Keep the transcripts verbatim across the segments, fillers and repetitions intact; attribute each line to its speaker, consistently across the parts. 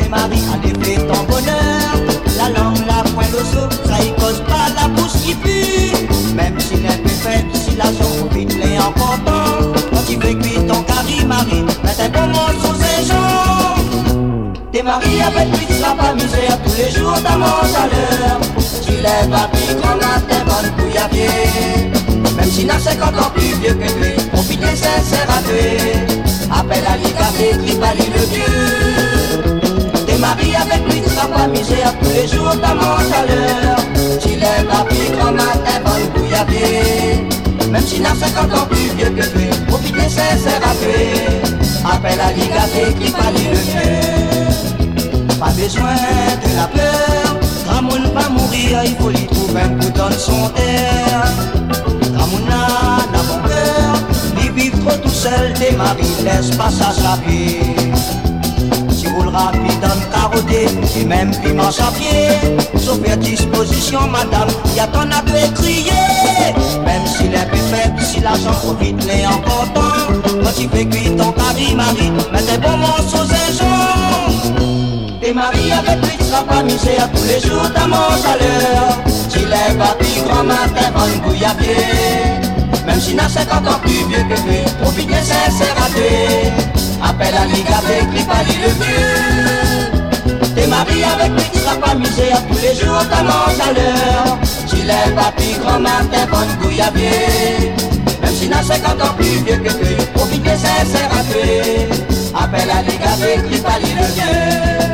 Speaker 1: Marie, en effet ton bonheur. La langue, la pointe, le saut, ça y cause pas la bouche qui pue. Même si n'est plus fait, si la jambe profite, les en content. Quand tu fais cuire ton carré, Marie, mais t'es bon mot sous ses jambes. T'es marié avec lui, tu seras pas misé à tous les jours, t'as mange à l'heure. Tu lèves à pied, grand matin, bonne couille à pied. Même si n'a cinquante ans plus vieux que lui, profiter sincère à tuer. Appelle à l'I K T, Tripali le vieux. T'es marié avec lui, tu seras pas misé à tous les jours, t'as mange à l'heure. Tu lèves à pied, grand matin, bonne couille à pied. Même si n'a cinquante ans plus vieux que lui, profiter sincère à tuer. Appelle à l'I K T, Tripali le vieux. Pas besoin de la peur, grand monde va mourir, il faut lui trouver un coup dans son terre. Grand monde n'a n'a bon cœur, il vit trop tout seul, des maris laisse passage à pied. Si roule rapide dans le carotté, et même puis marche à pied, sauf à disposition madame, y'a ton à peu crier. Même s'il est peu faible, si l'argent profite, les en content. Quand tu fais cuire ton carré, Marie, mets tes bons morceaux et jambes. T'es marié avec lui, tu seras pas misé à tous les jours, t'as mange à l'heure. Tu lèves à pied, grand matin, bonne couille à pied. Même si n'a cinquante ans plus vieux que lui, profite sincère à tuer. Appelle à l'I K T, Tripali le vieux. T'es marié avec lui, tu seras pas misé à tous les jours, t'as mange à l'heure. Tu lèves à pied, grand matin, bonne couille à pied. Même si n'a cinquante ans plus vieux que lui, profite sincère à tuer. Appelle à l'I K T, Tripali le vieux.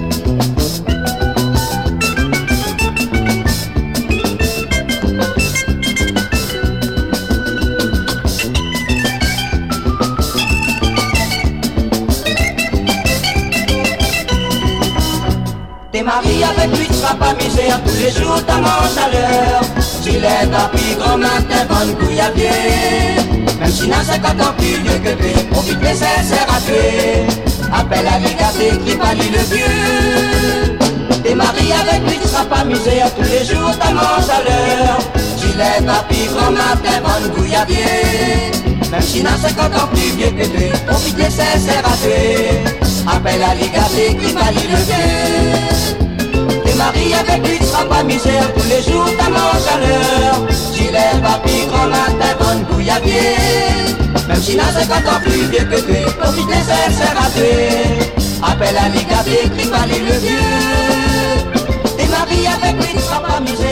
Speaker 1: T'es marié avec lui, tu seras pas misé à tous les jours, t'as mange à l'heure. Tu lèves à pied, grand matin, bonne couille à pied. Même si n'a cinquante ans plus vieux que lui, profite des sincères à tuer. Appelle à l'I K T, Tripali le vieux. T'es marié avec lui, tu seras pas misé à tous les jours, t'as mange à l'heure. Tu lèves à pied, grand matin, bonne couille à pied. Même si n'a cinquante ans plus vieux que lui, profite des sincères à tuer. Appelle à l'I K T, Tripali le vieux. T'es marié avec lui, tu seras pas misé à tous les jours, t'as mange à l'heure. Tu lèves à pied, grand matin, bonne couille à pied. Même si n'a cinquante ans plus vieux que lui, profite des sincères à tuer. Appelle à l'I K T, Tripali le vieux. T'es marié avec lui, tu seras pas misé